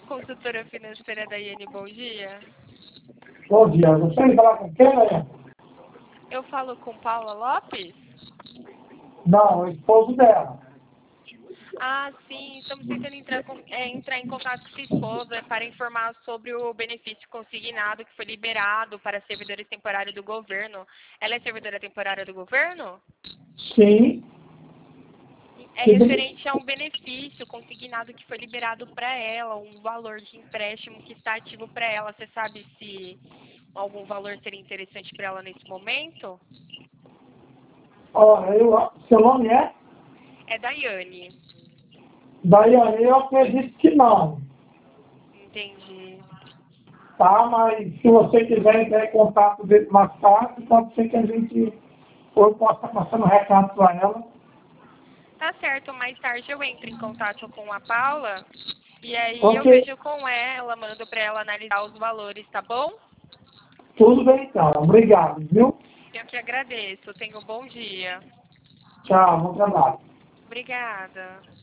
consultora financeira da Iane, bom dia. Bom dia, gostaria de falar com quem, né? Eu falo com Paula Lopes? Não, o esposo dela. Ah, sim, estamos tentando entrar em contato com sua esposa para informar sobre o benefício consignado que foi liberado para servidores temporários do governo. Ela é servidora temporária do governo? Sim. É referente a um benefício consignado que foi liberado para ela, um valor de empréstimo que está ativo para ela. Você sabe se algum valor seria interessante para ela nesse momento? Ó, seu nome é? É Daiane. Daiane, eu acredito que não. Entendi. Tá, mas se você quiser entrar em contato dele mais tarde, pode ser que a gente, ou eu possa estar passando recado para ela. Tá certo, mais tarde eu entro em contato com a Paula e aí eu Ok, vejo com ela, mando para ela analisar os valores, tá bom? tudo bem então. Obrigado, viu? Eu que agradeço. Tenha um bom dia. Tchau, bom trabalho. Obrigada.